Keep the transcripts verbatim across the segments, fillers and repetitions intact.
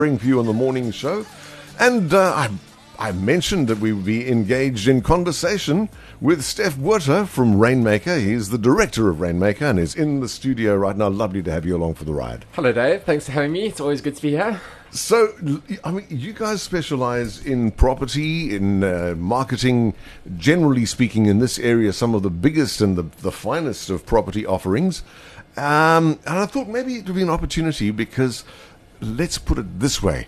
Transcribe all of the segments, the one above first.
For you on the morning show, and uh, I, I mentioned that we would be engaged in conversation with Steph Botha from Rainmaker. He's the director of Rainmaker and is in the studio right now. Lovely to have you along for the ride. Hello, Dave. Thanks for having me. It's always good to be here. So, I mean, you guys specialize in property, in uh, marketing, generally speaking, in this area, some of the biggest and the, the finest of property offerings. Um, and I thought maybe it would be an opportunity because, let's put it this way,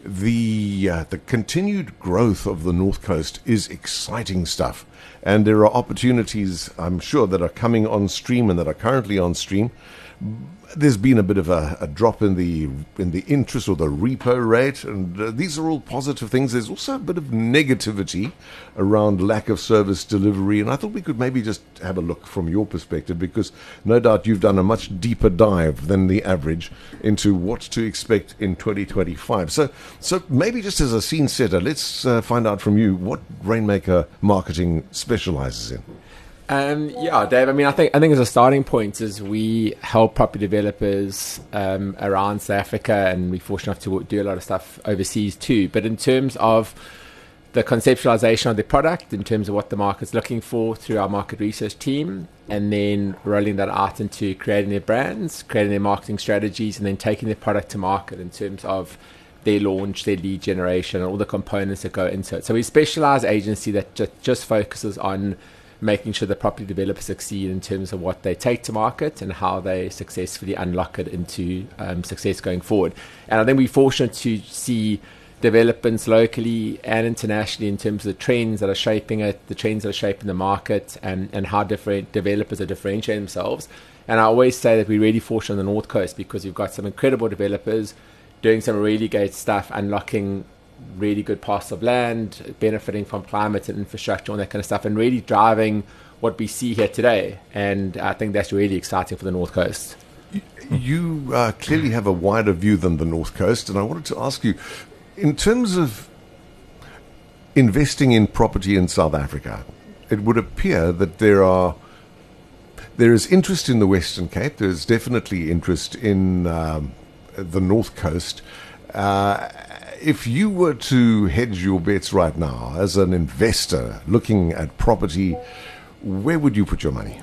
the uh, the continued growth of the North Coast is exciting stuff. And there are opportunities, I'm sure, that are coming on stream and that are currently on stream. There's been a bit of a, a drop in the in the interest or the repo rate, and uh, these are all positive things. There's also a bit of negativity around lack of service delivery, and I thought we could maybe just have a look from your perspective, because no doubt you've done a much deeper dive than the average into what to expect in twenty twenty-five. So, so maybe just as a scene setter, let's uh, find out from you what Rainmaker Marketing specializes in. Um, yeah, Dave. I mean, I think I think as a starting point is we help property developers um, around South Africa, and we're fortunate enough to do a lot of stuff overseas too. But in terms of the conceptualization of the product, in terms of what the market's looking for through our market research team, and then rolling that out into creating their brands, creating their marketing strategies, and then taking their product to market in terms of their launch, their lead generation, and all the components that go into it. So we specialize agency that ju- just focuses on making sure the property developers succeed in terms of what they take to market and how they successfully unlock it into um, success going forward. And I think we're fortunate to see developments locally and internationally in terms of the trends that are shaping it, the trends that are shaping the market, and, and how different developers are differentiating themselves. And I always say that we're really fortunate on the North Coast because we've got some incredible developers doing some really great stuff, unlocking really good parts of land, benefiting from climate and infrastructure, all that kind of stuff, and really driving what we see here today. And I think that's really exciting for the North Coast. You uh, clearly have a wider view than the North Coast, and I wanted to ask you, in terms of investing in property in South Africa, it would appear that there are there is interest in the Western Cape. There's definitely interest in um, the North Coast. Uh, If you were to hedge your bets right now as an investor looking at property, where would you put your money?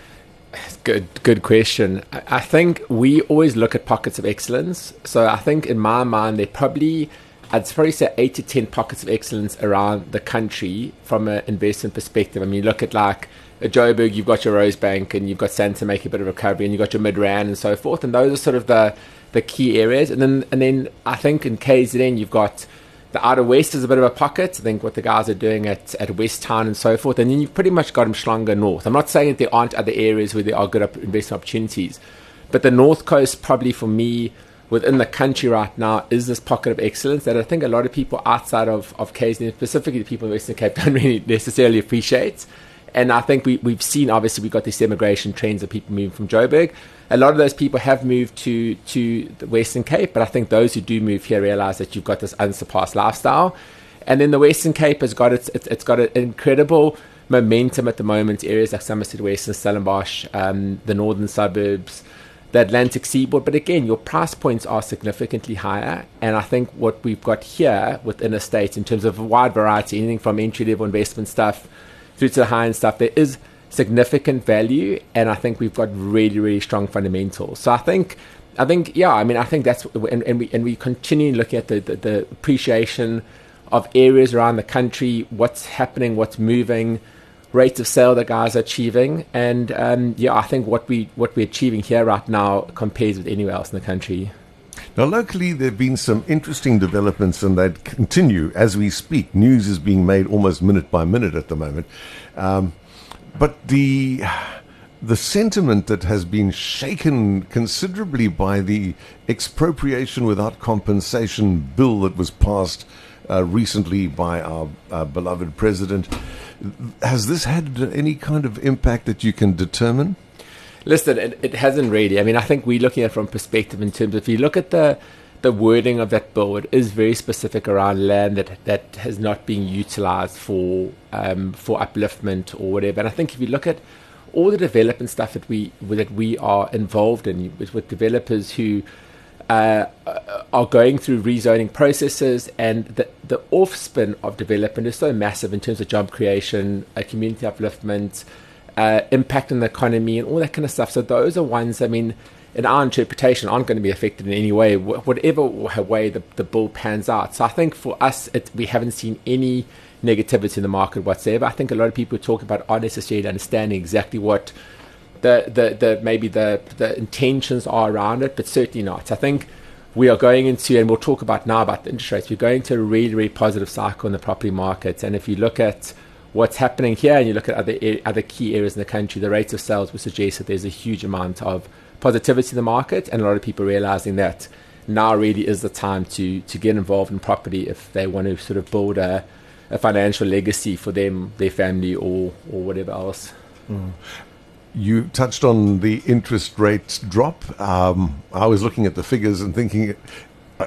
Good, good question. I think we always look at pockets of excellence. So I think in my mind, there probably, I'd probably say eight to ten pockets of excellence around the country from an investment perspective. I mean, you look at like a Joburg, you've got your Rosebank, and you've got Santa make a bit of recovery, and you've got your Midrand and so forth. And those are sort of the the key areas. And then and then I think in K Z N you've got the Outer West is a bit of a pocket. I think what the guys are doing at, at West Town and so forth. And then you've pretty much got them Umhlanga North. I'm not saying that there aren't other areas where there are good investment opportunities, but the North Coast probably for me within the country right now is this pocket of excellence that I think a lot of people outside of, of K Z N, specifically the people in Western Cape, don't really necessarily appreciate. And I think we, we've seen, obviously, we've got this immigration trends of people moving from Joburg. A lot of those people have moved to, to the Western Cape, but I think those who do move here realize that you've got this unsurpassed lifestyle. And then the Western Cape has got its, it's, it's got an incredible momentum at the moment. Areas like Somerset West and Stellenbosch, um, the northern suburbs, the Atlantic seaboard. But again, your price points are significantly higher. And I think what we've got here within a state in terms of a wide variety, anything from entry-level investment stuff through to the high-end stuff, there is significant value, and I think we've got really, really strong fundamentals. So I think, I think, yeah, I mean, I think that's, and, and we and we continue looking at the, the, the appreciation of areas around the country, what's happening, what's moving, rates of sale that guys are achieving, and um, yeah, I think what we what we're achieving here right now compares with anywhere else in the country. Now, locally, there have been some interesting developments, and they continue as we speak. News is being made almost minute by minute at the moment. Um, but the the sentiment that has been shaken considerably by the expropriation without compensation bill that was passed uh, recently by our, our beloved president, has this had any kind of impact that you can determine? Listen, it, it hasn't really. I mean, I think we're looking at it from perspective in terms of, if you look at the the wording of that bill, it is very specific around land that, that has not been utilized for um, for upliftment or whatever. And I think if you look at all the development stuff that we that we are involved in with, with developers who uh, are going through rezoning processes, and the, the off-spin of development is so massive in terms of job creation, uh, community upliftment, uh, impact on the economy, and all that kind of stuff. So those are ones, I mean, in our interpretation, aren't going to be affected in any way, wh- whatever way the, the bill pans out. So I think for us, it, we haven't seen any negativity in the market whatsoever. I think a lot of people who talk about aren't necessarily understanding exactly what the, the, the maybe the, the intentions are around it, but certainly not. I think we are going into, and we'll talk about now about the interest rates, we're going to a really, really positive cycle in the property market. And if you look at what's happening here and you look at other other key areas in the country, the rates of sales would suggest that there's a huge amount of positivity in the market, and a lot of people realizing that now really is the time to to get involved in property if they want to sort of build a, a financial legacy for them, their family, or or whatever else. Mm. You touched on the interest rate drop. Um, I was looking at the figures and thinking, uh,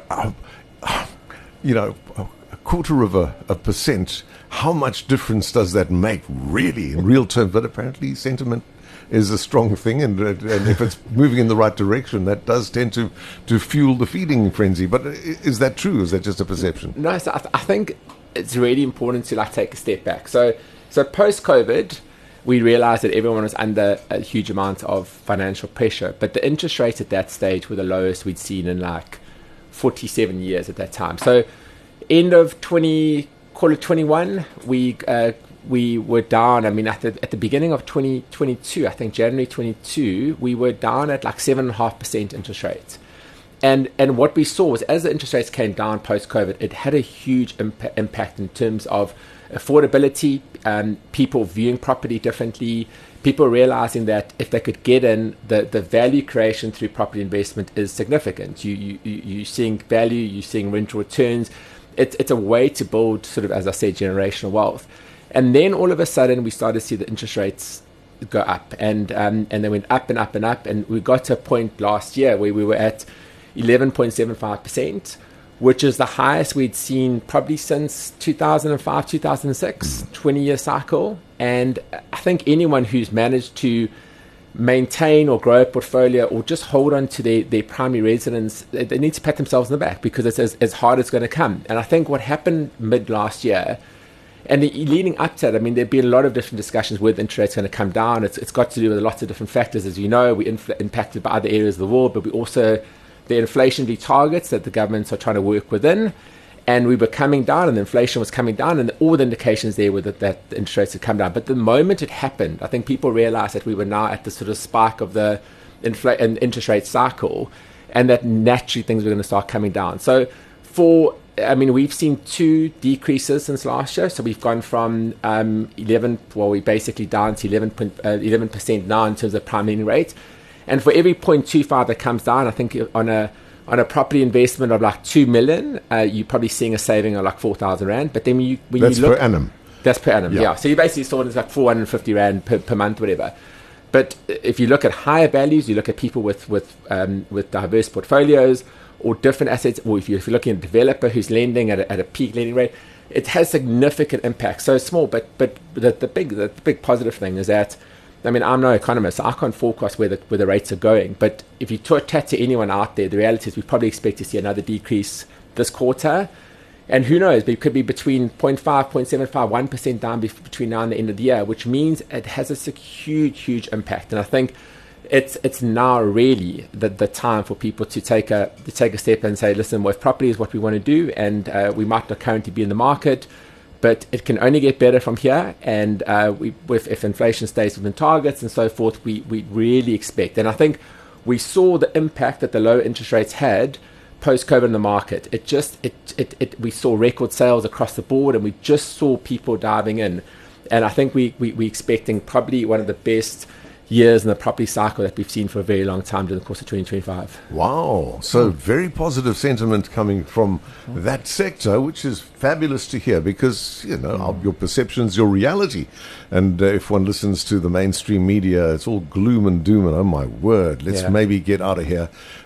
uh, you know, a quarter of a, a percent, how much difference does that make really in real terms? But apparently sentiment is a strong thing, and, uh, and if it's moving in the right direction, that does tend to, to fuel the feeding frenzy. But is that true? Is that just a perception? No, so I, th- I think it's really important to like take a step back. So, so post-COVID, we realized that everyone was under a huge amount of financial pressure, but the interest rates at that stage were the lowest we'd seen in like forty-seven years at that time. So, end of twenty, call it twenty-one, we uh, we were down. I mean, at the at the beginning of twenty twenty-two, I think January twenty-two, we were down at like seven and a half percent interest rates. And and what we saw was as the interest rates came down post-COVID, it had a huge imp- impact in terms of affordability, um, people viewing property differently, people realizing that if they could get in, the, the value creation through property investment is significant. You, you, you, you're seeing value, you're seeing rental returns. It's, it's a way to build sort of, as I said, generational wealth. And then all of a sudden we started to see the interest rates go up, and um, and they went up and up and up. And we got to a point last year where we were at eleven point seven five percent, which is the highest we'd seen probably since two thousand five, two thousand six, twenty-year cycle. And I think anyone who's managed to maintain or grow a portfolio or just hold on to their, their primary residence, they, they need to pat themselves on the back, because it's as, as hard as it's going to come. And I think what happened mid last year, and the, leading up to it, I mean, there've been a lot of different discussions with interest rates going to come down. It's, it's got to do with lots of different factors. As you know, we're inf- impacted by other areas of the world, but we also the inflationary targets that the governments are trying to work within, and we were coming down, and the inflation was coming down, and all the indications there were that, that the interest rates had come down. But the moment it happened, I think people realized that we were now at the sort of spike of the infl- interest rate cycle, and that naturally things were going to start coming down. So for, I mean, we've seen two decreases since last year. So we've gone from um, eleven, well, we're basically down to eleven percent now in terms of prime lending rate. And for every zero point two five that comes down, I think on a on a property investment of like two million, uh, you're probably seeing a saving of like four thousand rand. But then when you when that's you look, per annum. That's per annum, yeah. yeah. So you basically saw it's like four hundred fifty rand per, per month, whatever. But if you look at higher values, you look at people with with um, with diverse portfolios or different assets, or if you're, if you're looking at a developer who's lending at a, at a peak lending rate, it has significant impact. So small, but but the, the big the big positive thing is that, I mean, I'm no economist, so I can't forecast where the, where the rates are going. But if you talk, chat to anyone out there, the reality is we probably expect to see another decrease this quarter. And who knows, it could be between zero point five, zero point seven five, one percent down between now and the end of the year, which means it has a huge, huge impact. And I think it's it's now really the, the time for people to take a to take a step and say, listen, well, if property is what we want to do, and uh, we might not currently be in the market, but it can only get better from here. And uh, we, with, if inflation stays within targets and so forth, we, we really expect. And I think we saw the impact that the low interest rates had post-COVID in the market. It just, it, it, it, we saw record sales across the board, and we just saw people diving in. And I think we, we, we're expecting probably one of the best years in the property cycle that we've seen for a very long time during the course of twenty twenty-five. Wow. So very positive sentiment coming from that sector, which is fabulous to hear, because, you know, mm. your perception's your reality. And uh, if one listens to the mainstream media, it's all gloom and doom, and oh my word, let's yeah. maybe get out of here.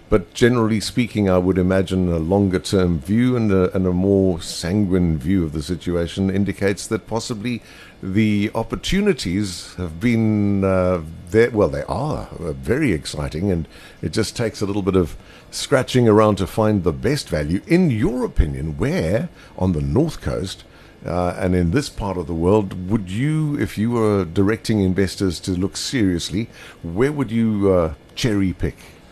but generally speaking, I would imagine a longer-term view and a, and a more sanguine view of the situation indicates that possibly the opportunities have been uh, there. Well, they are uh, very exciting, and it just takes a little bit of scratching around to find the best value. In your opinion, where on the North Coast uh, and in this part of the world would you, if you were directing investors to look seriously, where would you uh, cherry pick?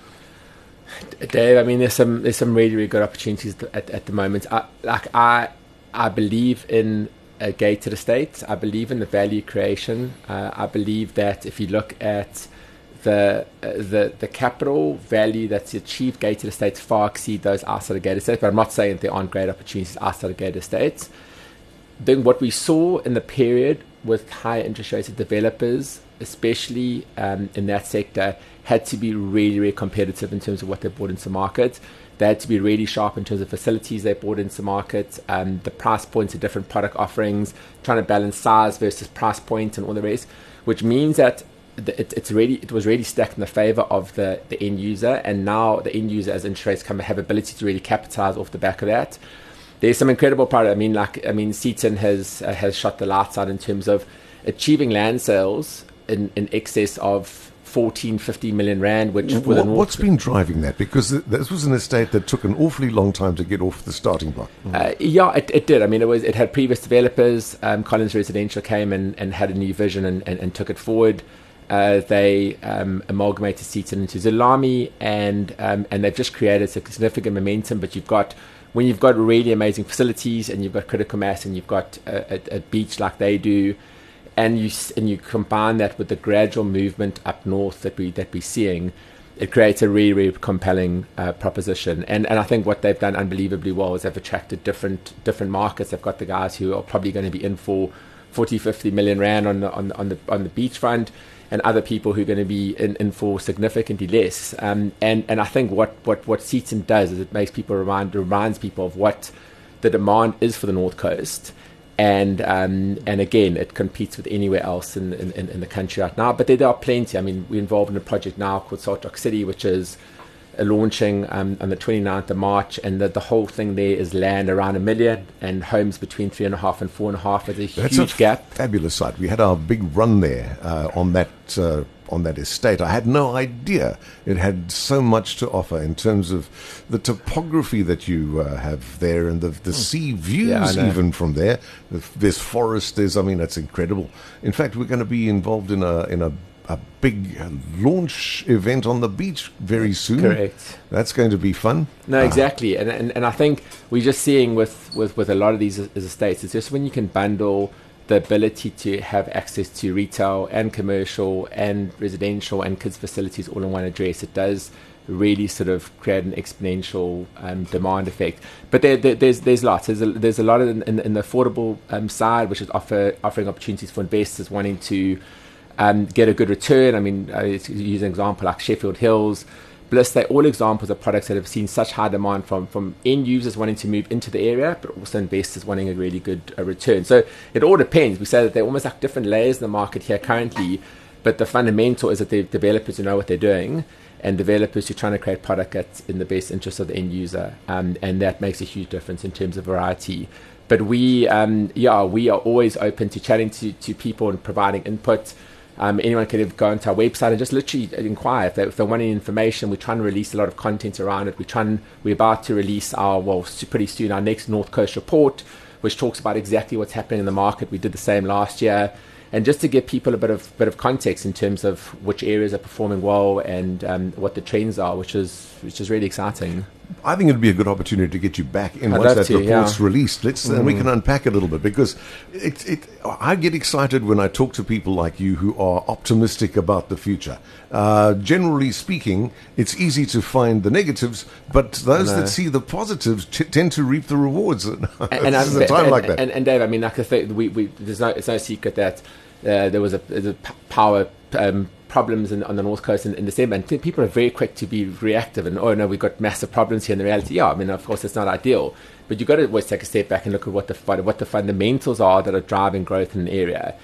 Dave, I mean, there's some there's some really really good opportunities at at the moment. I, like I I believe in a gated estate. I believe in the value creation. Uh, I believe that if you look at the uh, the the capital value that's achieved gated estates far exceed those outside of gated estates. But I'm not saying that there aren't great opportunities outside of gated estates. Then what we saw in the period with high interest rates of developers, especially um, in that sector, had to be really, really competitive in terms of what they brought into the market. They had to be really sharp in terms of facilities they brought into the market, um, the price points of different product offerings, trying to balance size versus price point and all the rest, which means that the, it, it's really it was really stacked in the favor of the, the end user. And now the end user, as interest rates come, have ability to really capitalize off the back of that. There's some incredible product. I mean, like I mean, Seaton has uh, has shot the lights out in terms of achieving land sales in, in excess of fourteen, fifteen million rand, which what, what's been driving that? Because this was an estate that took an awfully long time to get off the starting block. Uh, yeah, it, it did. I mean, it was it had previous developers. Um, Collins Residential came and, and had a new vision and, and, and took it forward. Uh, they um, amalgamated Seaton into Zalami, and um, and they've just created significant momentum. But you've got when you've got really amazing facilities and you've got critical mass and you've got a, a, a beach like they do. And you and you combine that with the gradual movement up north that we that we're seeing, it creates a really, really compelling uh, proposition. And and I think what they've done unbelievably well is they've attracted different different markets. They've got the guys who are probably going to be in for forty, fifty million rand on the on the, on the on the beachfront, and other people who are going to be in, in for significantly less. Um, and and I think what what what Seaton does is it makes people remind reminds people of what the demand is for the North Coast. And um, and again, it competes with anywhere else in, in, in the country right now. But there, there are plenty. I mean, we're involved in a project now called Salt Rock City, which is uh, launching um, on the twenty-ninth of March. And the, the whole thing there is land around a million and homes between three and a half and four and a half. There's a That's huge a gap. Fabulous site. We had our big run there uh, on that uh, on that estate. I had no idea it had so much to offer in terms of the topography that you uh, have there and the the sea views yeah, even from there. There's forest. There's I mean that's incredible. In fact, we're going to be involved in a in a a big launch event on the beach very soon. Correct. That's going to be fun. No, exactly. Uh, and, and and I think we're just seeing with, with, with a lot of these estates, it's just when you can bundle the ability to have access to retail and commercial and residential and kids facilities all in one address, it does really sort of create an exponential um, demand effect. But there, there, there's there's lots. There's a, there's a lot in, in, in the affordable um, side, which is offer, offering opportunities for investors wanting to um, get a good return. I mean, uh, use an example like Sheffield Hills, Bliss. They're all examples of products that have seen such high demand from, from end users wanting to move into the area, but also investors wanting a really good uh, return. So it all depends. We say that they're almost like different layers in the market here currently, but the fundamental is that they're developers who know what they're doing and developers who are trying to create product that's in the best interest of the end user. Um, and that makes a huge difference in terms of variety. But we, um, yeah, we are always open to chatting to, to people and providing input. Um, anyone could go onto our website and just literally inquire if they, if they want any information. We're trying to release a lot of content around it. We're trying, we're about to release our, well, pretty soon, our next North Coast report, which talks about exactly what's happening in the market. We did the same last year. And just to give people a bit of bit of context in terms of which areas are performing well and um, what the trends are, which is which is really exciting. I think it'd be a good opportunity to get you back in I'd once that to, report's yeah. released. Let's mm. and we can unpack it a little bit because it, it. I get excited when I talk to people like you who are optimistic about the future. Uh, generally speaking, it's easy to find the negatives, but those that see the positives t- tend to reap the rewards. And, and this is a time and, like that. And, and Dave, I mean, like I think we, we there's no it's no secret that uh, there was a, a power. Um, problems in, on the North Coast in, in December, and people are very quick to be reactive and, oh no, we've got massive problems here. In the reality, yeah, I mean, of course it's not ideal, but you've got to always take a step back and look at what the what the fundamentals are that are driving growth in an area.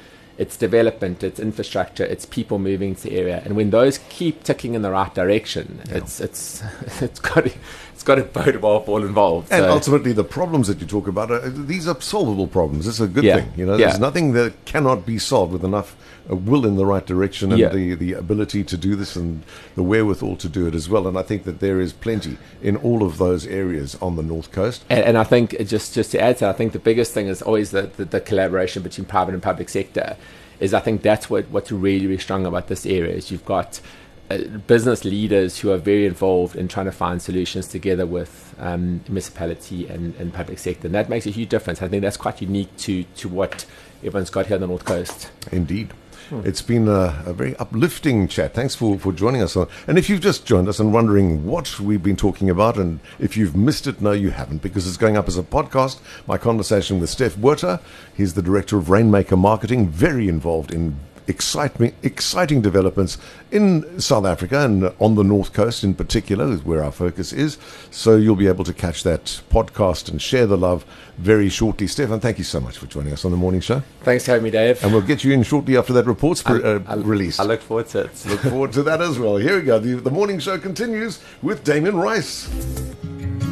it's development, it's infrastructure, it's people moving to the area. And when those keep ticking in the right direction, yeah. it's it's it's got to, it's got to bode well for all involved. And so, ultimately, the problems that you talk about, are, these are solvable problems. It's a good yeah, thing. You know, yeah. there's nothing that cannot be solved with enough uh, will in the right direction and yeah. the, the ability to do this and the wherewithal to do it as well. And I think that there is plenty in all of those areas on the North Coast. And, and I think, just, just to add to that, I think the biggest thing is always the, the, the collaboration between private and public sector. Is I think that's what, what's really, really strong about this area is you've got uh, business leaders who are very involved in trying to find solutions together with um, municipality and, and public sector. And that makes a huge difference. I think that's quite unique to, to what everyone's got here on the North Coast. Indeed. It's been a, a very uplifting chat. Thanks for, for joining us. On. And if you've just joined us and wondering what we've been talking about, and if you've missed it, no, you haven't, because it's going up as a podcast. My conversation with Steph Werter. He's the director of Rainmaker Marketing, very involved in exciting, exciting developments in South Africa and on the North Coast in particular, is where our focus is. So you'll be able to catch that podcast and share the love very shortly. Stefan, thank you so much for joining us on the morning show. Thanks for having me, Dave. And we'll get you in shortly after that report's pre- uh, I, I, released. I look forward to it. Look forward to that as well. Here we go. The, the morning show continues with Damien Rice.